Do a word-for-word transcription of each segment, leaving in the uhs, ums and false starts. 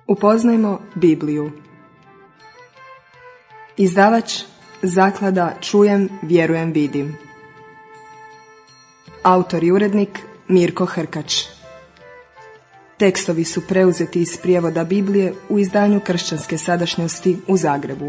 Upoznajmo Bibliju. Izdavač Zaklada Čujem, vjerujem, vidim. Autor i urednik Mirko Hrkač. Tekstovi su preuzeti iz prijevoda Biblije u izdanju Kršćanske sadašnjosti u Zagrebu.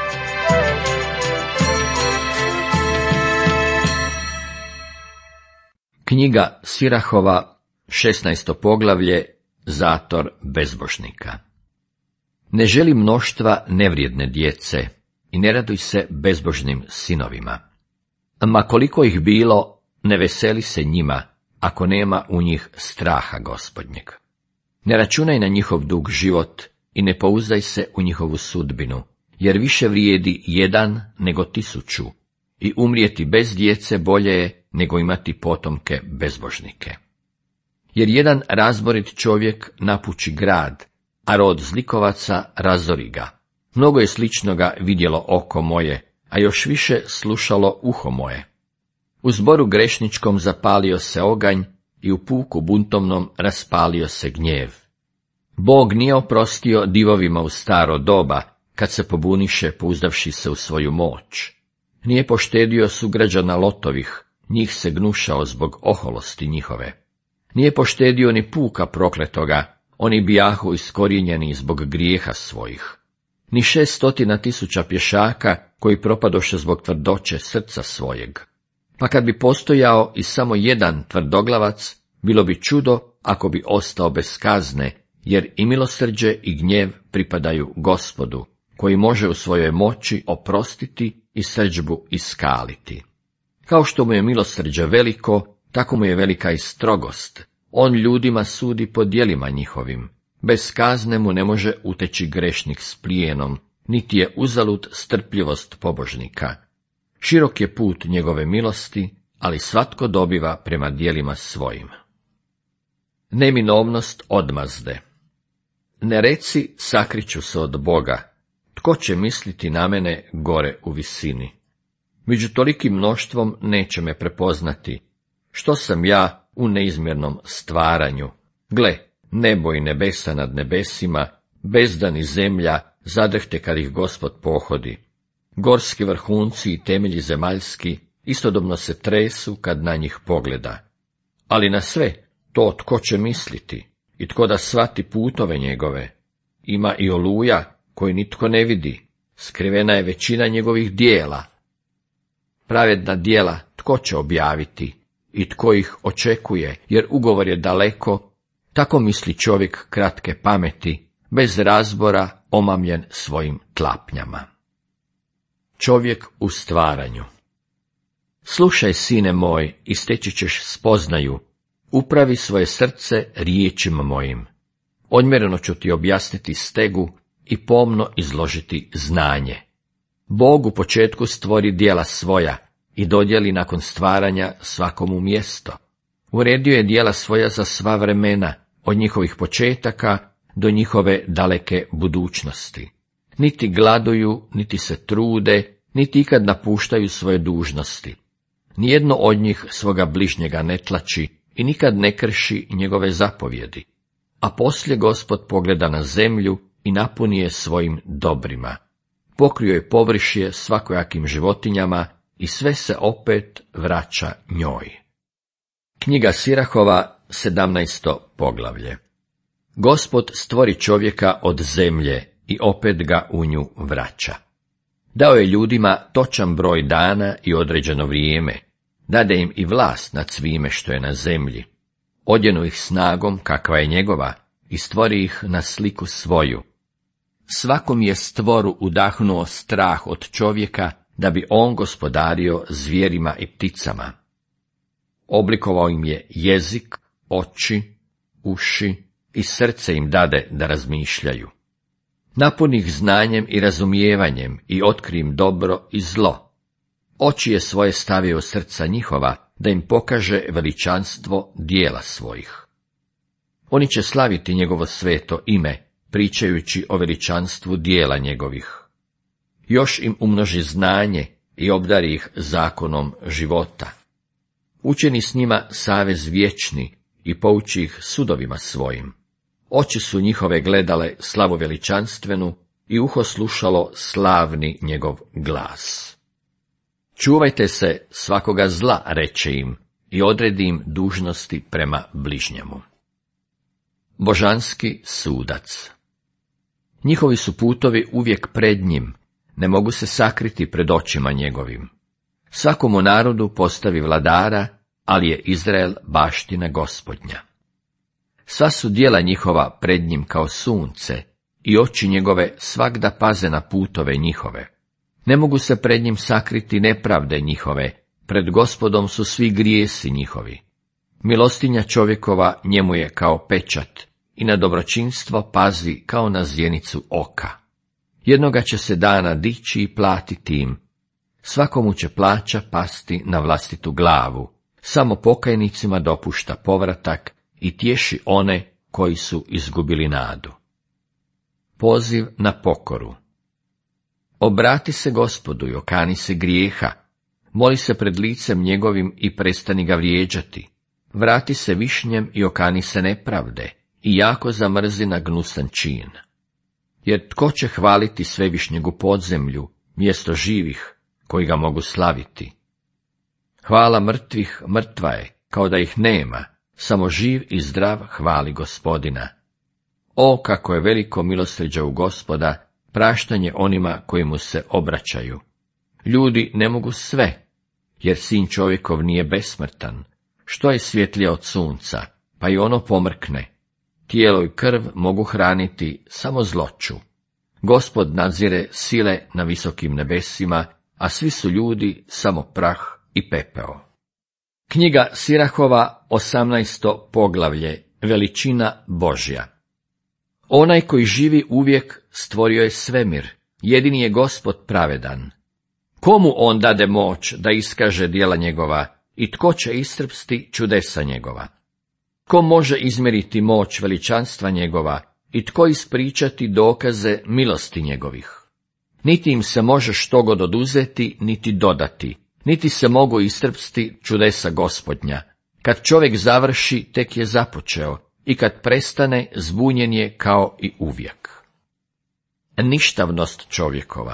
Knjiga Sirahova, šesnaesto poglavlje, Zator bezbožnika. Ne želi mnoštva nevrijedne djece i ne raduj se bezbožnim sinovima. Ma koliko ih bilo, ne veseli se njima, ako nema u njih straha Gospodnjeg. Ne računaj na njihov dug život i ne pouzdaj se u njihovu sudbinu, jer više vrijedi jedan nego tisuću, i umrijeti bez djece bolje je nego imati potomke bezbožnike. Jer jedan razborit čovjek napuči grad, a rod zlikovaca razori ga. Mnogo je sličnoga vidjelo oko moje, a još više slušalo uho moje. U zboru grešničkom zapalio se oganj i u puku buntovnom raspalio se gnjev. Bog nije oprostio divovima u staro doba, kad se pobuniše pouzdavši se u svoju moć. Nije poštedio sugrađana Lotovih, njih se gnušao zbog oholosti njihove. Nije poštedio ni puka prokletoga, oni bijahu iskorijenjeni zbog grijeha svojih. Ni šest stotina tisuća pješaka, koji propadoše zbog tvrdoće srca svojeg. Pa kad bi postojao i samo jedan tvrdoglavac, bilo bi čudo ako bi ostao bez kazne, jer i milosrđe i gnjev pripadaju Gospodu, koji može u svojoj moći oprostiti i srdžbu iskaliti. Kao što mu je milosrđe veliko, tako mu je velika i strogost. On ljudima sudi po djelima njihovim. Bez kazne mu ne može uteći grešnik s plijenom, niti je uzalud strpljivost pobožnika. Širok je put njegove milosti, ali svatko dobiva prema djelima svojim. Neminovnost odmazde. Ne reci, sakriću se od Boga, tko će misliti na mene gore u visini. Među tolikim mnoštvom neće me prepoznati. Što sam ja u neizmjernom stvaranju? Gle, nebo i nebesa nad nebesima, bezdan i zemlja zadrhte kad ih Gospod pohodi. Gorski vrhunci i temelji zemaljski istodobno se tresu kad na njih pogleda. Ali na sve to tko će misliti i tko da shvati putove njegove? Ima i oluja koju nitko ne vidi, skrivena je većina njegovih dijela. Pravedna djela tko će objaviti i tko ih očekuje, jer ugovor je daleko, tako misli čovjek kratke pameti, bez razbora omamljen svojim tlapnjama. Čovjek u stvaranju. Slušaj, sine moj, i steći ćeš spoznaju, upravi svoje srce riječima mojim. Odmjereno ću ti objasniti stegu i pomno izložiti znanje. Bog u početku stvori djela svoja i dodijeli nakon stvaranja svakomu mjesto. Uredio je djela svoja za sva vremena, od njihovih početaka do njihove daleke budućnosti. Niti gladuju, niti se trude, niti ikad napuštaju svoje dužnosti. Nijedno od njih svoga bližnjega ne tlači i nikad ne krši njegove zapovjedi. A poslije Gospod pogleda na zemlju i napuni je svojim dobrima. Pokrio je površje svakojakim životinjama i sve se opet vraća njoj. Knjiga Sirahova, sedamnaesto poglavlje. Gospod stvori čovjeka od zemlje i opet ga u nju vraća. Dao je ljudima točan broj dana i određeno vrijeme, dade im i vlast nad svime što je na zemlji. Odjenu ih snagom kakva je njegova i stvori ih na sliku svoju. Svakom je stvoru udahnuo strah od čovjeka, da bi on gospodario zvijerima i pticama. Oblikovao im je jezik, oči, uši i srce im dade da razmišljaju. Napuni ih znanjem i razumijevanjem i otkri im dobro i zlo. Oči je svoje stavio u srca njihova, da im pokaže veličanstvo dijela svojih. Oni će slaviti njegovo sveto ime, pričajući o veličanstvu dijela njegovih. Još im umnoži znanje i obdari ih zakonom života. Učini s njima savez vječni i pouči ih sudovima svojim. oči su njihove gledale slavu veličanstvenu i uho slušalo slavni njegov glas. Čuvajte se svakoga zla, reče im, i odredi im dužnosti prema bližnjemu. Božanski sudac. Njihovi su putovi uvijek pred njim, ne mogu se sakriti pred očima njegovim. Svakomu narodu postavi vladara, ali je Izrael baština Gospodnja. Sva su djela njihova pred njim kao sunce, i oči njegove svagda paze na putove njihove. Ne mogu se pred njim sakriti nepravde njihove, pred Gospodom su svi grijesi njihovi. Milostinja čovjekova njemu je kao pečat, i na dobročinstvo pazi kao na zjenicu oka. Jednoga će se dana dići i platiti im. Svakomu će plaća pasti na vlastitu glavu. Samo pokajnicima dopušta povratak i tješi one koji su izgubili nadu. Poziv na pokoru. Obrati se Gospodu i okani se grijeha. Moli se pred licem njegovim i prestani ga vrijeđati. Vrati se višnjem i okani se nepravde i jako zamrzi na gnusan čin. Jer tko će hvaliti svevišnjeg u podzemlju, mjesto živih, koji ga mogu slaviti? Hvala mrtvih mrtva je, kao da ih nema, samo živ i zdrav hvali Gospodina. O, kako je veliko milosrđe u Gospoda, praštanje onima koji mu se obraćaju. Ljudi ne mogu sve, jer sin čovjekov nije besmrtan. Što je svjetlije od sunca, pa i ono pomrkne. Tijelo i krv mogu hraniti samo zloću. Gospod nadzire sile na visokim nebesima, a svi su ljudi samo prah i pepeo. Knjiga Sirahova, osamnaesto poglavlje, veličina Božja. Onaj koji živi uvijek stvorio je svemir, jedini je Gospod pravedan. Komu on dade moć da iskaže djela njegova i tko će istrpsti čudesa njegova? Ko može izmjeriti moć veličanstva njegova i tko ispričati dokaze milosti njegovih? Niti im se može štogod oduzeti, niti dodati, niti se mogu istrpsti čudesa Gospodnja. Kad čovjek završi, tek je započeo, i kad prestane, zbunjen je kao i uvijek. Ništavnost čovjekova.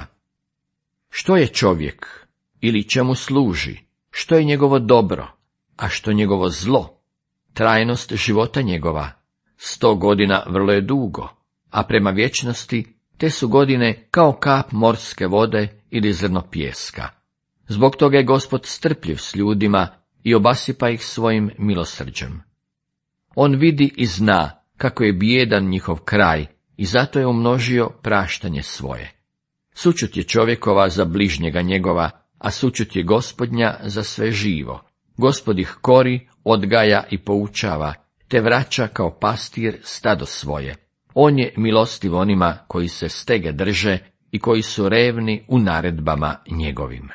Što je čovjek, ili čemu služi, što je njegovo dobro, a što njegovo zlo? Trajnost života njegova, sto godina vrlo je dugo, a prema vječnosti te su godine kao kap morske vode ili zrno pijeska. Zbog toga je Gospod strpljiv s ljudima i obasipa ih svojim milosrđem. On vidi i zna kako je bijedan njihov kraj i zato je umnožio praštanje svoje. Sućut je čovjekova za bližnjega njegova, a sućut je Gospodnja za sve živo. Gospod ih kori, odgaja i poučava, te vraća kao pastir stado svoje. On je milostiv onima koji se stege drže i koji su revni u naredbama njegovim.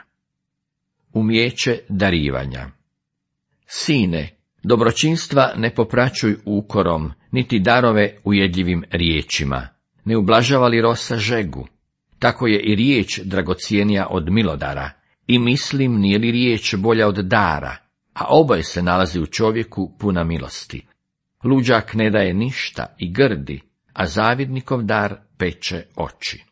Umijeće darivanja. Sine, dobročinstva ne popraćuj ukorom, niti darove ujedljivim riječima. Ne ublažava li rosa žegu? Tako je i riječ dragocijenija od milodara, i mislim nije li riječ bolja od dara, a oboje se nalazi u čovjeku puna milosti. Luđak ne daje ništa i grdi, a zavidnikov dar peče oči.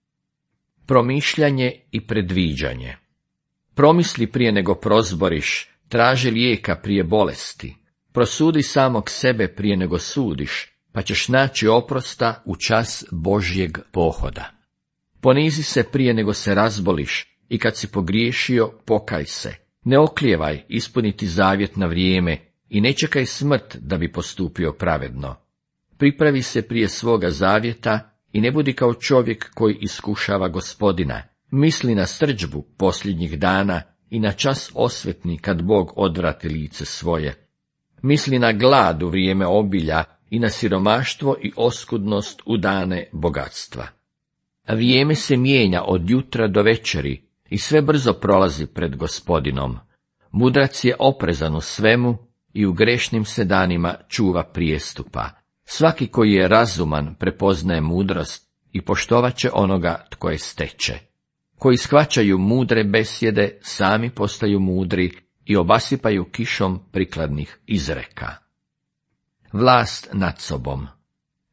Promišljanje i predviđanje. Promisli prije nego prozboriš, traži lijeka prije bolesti. Prosudi samog sebe prije nego sudiš, pa ćeš naći oprosta u čas Božjeg pohoda. Ponizi se prije nego se razboliš i kad si pogriješio, pokaj se. Ne oklijevaj ispuniti zavjet na vrijeme i ne čekaj smrt da bi postupio pravedno. Pripravi se prije svoga zavjeta i ne budi kao čovjek koji iskušava Gospodina. Misli na srdžbu posljednjih dana i na čas osvetni kad Bog odvrati lice svoje. Misli na glad u vrijeme obilja i na siromaštvo i oskudnost u dane bogatstva. Vrijeme se mijenja od jutra do večeri i sve brzo prolazi pred Gospodinom. Mudrac je oprezan u svemu i u grešnim se danima čuva prijestupa. Svaki koji je razuman prepoznaje mudrost i poštovat će onoga tko je steče. Koji shvaćaju mudre besjede, sami postaju mudri i obasipaju kišom prikladnih izreka. Vlast nad sobom.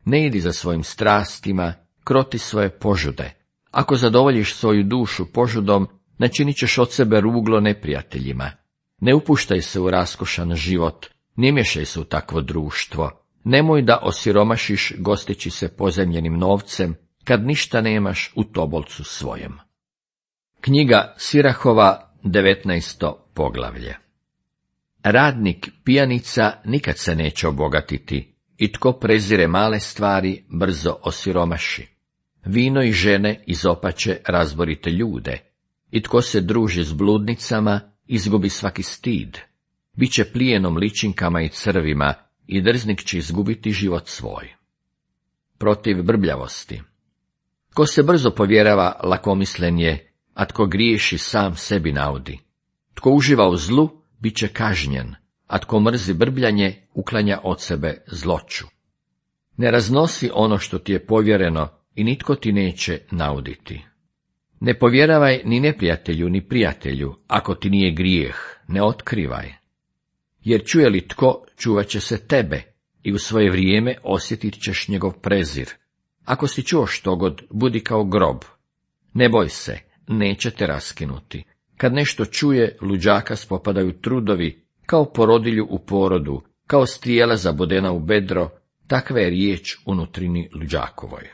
ne idi za svojim strastima, kroti svoje požude. Ako zadovoljiš svoju dušu požudom, načinit ćeš od sebe ruglo neprijateljima. Ne upuštaj se u raskošan život, ne miješaj se u takvo društvo. Nemoj da osiromašiš gosteći se pozajmljenim novcem, kad ništa nemaš u tobolcu svojem. Knjiga Sirahova, devetnaesto poglavlje. Radnik pijanica nikad se neće obogatiti, i tko prezire male stvari brzo osiromaši. Vino i žene izopače razborite ljude, i tko se druži s bludnicama izgubi svaki stid. Biće plijenom ličinkama i crvima, i drznik će izgubiti život svoj. Protiv brbljavosti. Tko se brzo povjerava, lakomislen je, a tko griješi sam sebi naudi. Tko uživa u zlu, bit će kažnjen, a tko mrzi brbljanje, uklanja od sebe zloću. Ne raznosi ono što ti je povjereno i nitko ti neće nauditi. Ne povjeravaj ni neprijatelju ni prijatelju, ako ti nije grijeh, ne otkrivaj. Jer čuje li tko, čuvat će se tebe i u svoje vrijeme osjetit ćeš njegov prezir. Ako si čuo štogod, budi kao grob. Ne boj se, neće te raskinuti. Kad nešto čuje, luđaka spopadaju trudovi, kao porodilju u porodu, kao strijela zabodena u bedro, takva je riječ unutrini luđakovoj.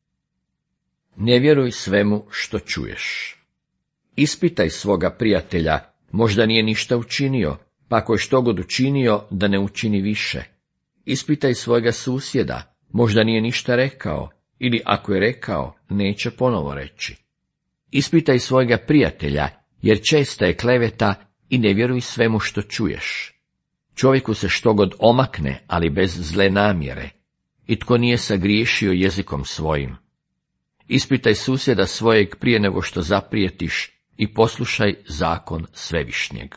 Ne vjeruj svemu što čuješ. Ispitaj svoga prijatelja, možda nije ništa učinio, pa ako je štogod učinio, da ne učini više. Ispitaj svojega susjeda, možda nije ništa rekao, ili ako je rekao, neće ponovo reći. Ispitaj svojega prijatelja, jer česta je kleveta, i ne vjeruj svemu što čuješ. Čovjeku se štogod omakne, ali bez zle namjere, i tko nije sagriješio jezikom svojim. Ispitaj susjeda svojeg prije nego što zaprijetiš i poslušaj zakon Svevišnjeg.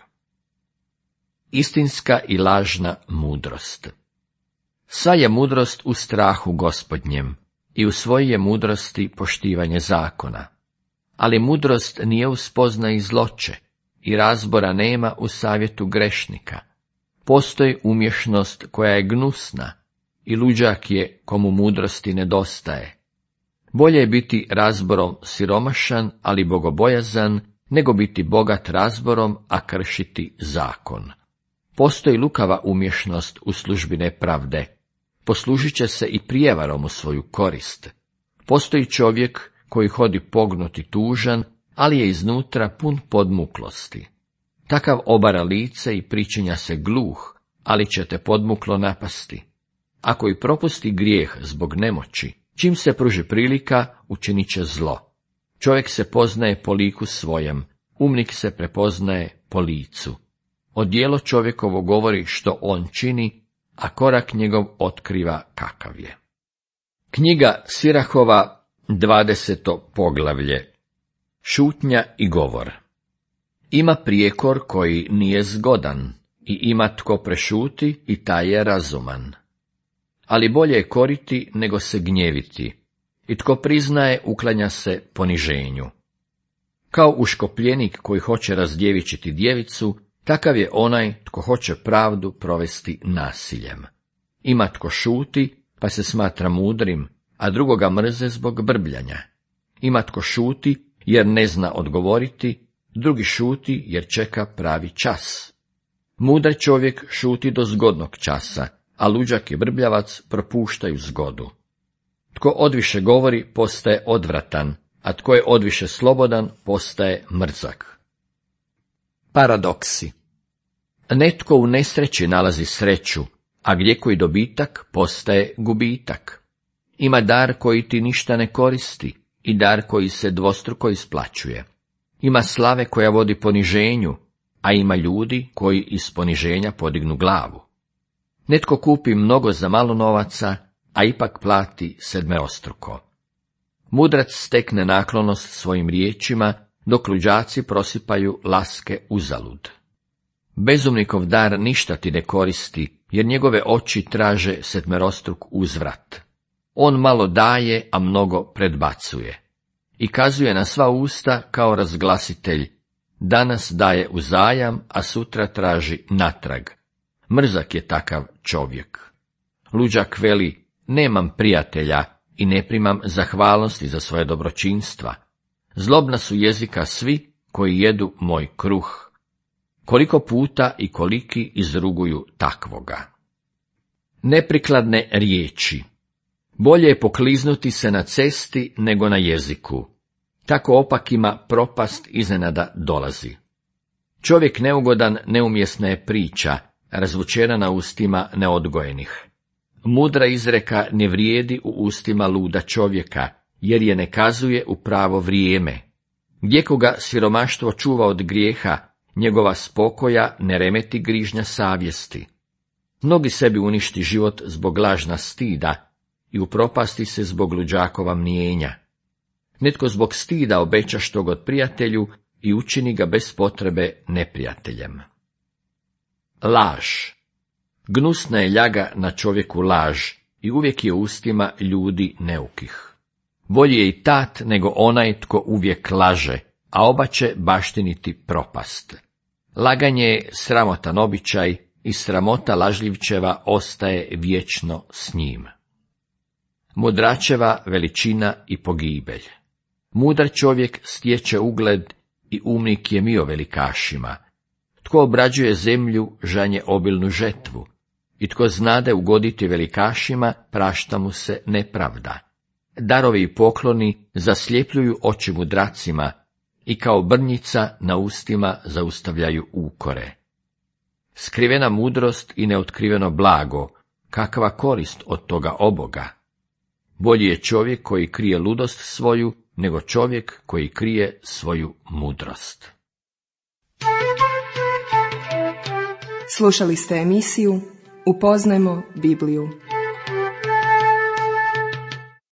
Istinska i lažna mudrost. Sva je mudrost u strahu Gospodnjem i u svojoj je mudrosti poštivanje zakona. Ali mudrost nije u spoznaji zloće i razbora nema u savjetu grešnika. Postoji umješnost koja je gnusna i luđak je komu mudrosti nedostaje. Bolje je biti razborom siromašan, ali bogobojazan, nego biti bogat razborom, a kršiti zakon. Postoji lukava umješnost u službi nepravde. Poslužit će se i prijevarom u svoju korist. Postoji čovjek koji hodi pognut i tužan, ali je iznutra pun podmuklosti. Takav obara lice i pričinja se gluh, ali će te podmuklo napasti. Ako i propusti grijeh zbog nemoći, čim se pruži prilika, učinit će zlo. Čovjek se poznaje po liku svojem, umnik se prepoznaje po licu. Odijelo čovjekovo govori što on čini, a korak njegov otkriva kakav je. Knjiga Sirahova, dvadeseto poglavlje. Šutnja i govor. Ima prijekor koji nije zgodan, i ima tko prešuti i taj je razuman. Ali bolje je koriti nego se gnjeviti, i tko priznaje uklanja se poniženju. Kao uškopljenik koji hoće razdjevičiti djevicu, takav je onaj tko hoće pravdu provesti nasiljem. Ima tko šuti, pa se smatra mudrim, a drugoga mrze zbog brbljanja. Ima tko šuti, jer ne zna odgovoriti, drugi šuti, jer čeka pravi čas. Mudar čovjek šuti do zgodnog časa, a luđak i brbljavac propuštaju zgodu. Tko odviše govori, postaje odvratan, a tko je odviše slobodan, postaje mrzak. Paradoksi. Netko u nesreći nalazi sreću, a gdje koji dobitak postaje gubitak. Ima dar koji ti ništa ne koristi i dar koji se dvostruko isplaćuje. Ima slave koja vodi poniženju, a ima ljudi koji iz poniženja podignu glavu. Netko kupi mnogo za malo novaca, a ipak plati sedmerostruko. Mudrac stekne naklonost svojim riječima, dok luđaci prosipaju laske uzalud. Bezumnikov dar ništa ti ne koristi, jer njegove oči traže sedmerostruk uzvrat. On malo daje, a mnogo predbacuje. I kazuje na sva usta kao razglasitelj, danas daje uzajam, a sutra traži natrag. Mrzak je takav čovjek. Luđak veli, nemam prijatelja i ne primam zahvalnosti za svoje dobročinstva. Zlobna su jezika svi koji jedu moj kruh. Koliko puta i koliki izruguju takvoga. Neprikladne riječi. Bolje je pokliznuti se na cesti nego na jeziku. Tako opakima propast iznenada dolazi. Čovjek neugodan neumjesna je priča, razvučena na ustima neodgojenih. Mudra izreka ne vrijedi u ustima luda čovjeka, jer je ne kazuje u pravo vrijeme. Gdje koga siromaštvo čuva od grijeha, njegova spokoja ne remeti grižnja savjesti. Mnogi sebi uništi život zbog lažna stida i upropasti se zbog luđakova mnijenja. Netko zbog stida obeća što god prijatelju i učini ga bez potrebe neprijateljem. Laž. Gnusna je ljaga na čovjeku laž i uvijek je u ustima ljudi neukih. Bolje je i tat nego onaj tko uvijek laže, a oba će baštiniti propast. Laganje je sramotan običaj i sramota lažljivčeva ostaje vječno s njim. Mudračeva veličina i pogibelj. Mudar čovjek stječe ugled i umnik je mio velikašima. Tko obrađuje zemlju, žanje obilnu žetvu, i tko znade ugoditi velikašima, prašta mu se nepravda. Darovi i pokloni zasljepljuju oči mudracima i kao brnjica na ustima zaustavljaju ukore. Skrivena mudrost i neotkriveno blago, kakva korist od toga oboga? Bolji je čovjek koji krije ludost svoju, nego čovjek koji krije svoju mudrost. Slušali ste emisiju Upoznajmo Bibliju.